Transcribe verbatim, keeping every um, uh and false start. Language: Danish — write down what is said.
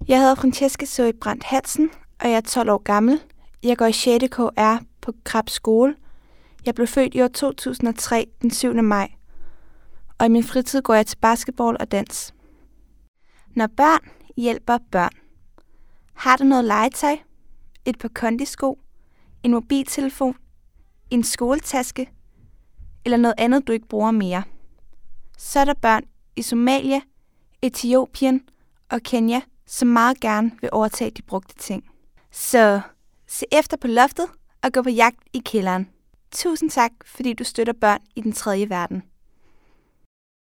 Jeg hedder Francesca Zoe Brandt Hansen, og jeg er tolv år gammel. Jeg går i sjette K R på Krabs skole. Jeg blev født i år to tusind og tre, den syvende maj. Og i min fritid går jeg til basketball og dans. Når børn hjælper børn. Har du noget legetøj? Et par kondisko? En mobiltelefon? En skoletaske? Eller noget andet, du ikke bruger mere? Så er der børn i Somalia, Etiopien og Kenya, som meget gerne vil overtage de brugte ting. Så se efter på loftet og gå på jagt i kælderen. Tusind tak, fordi du støtter børn i den tredje verden.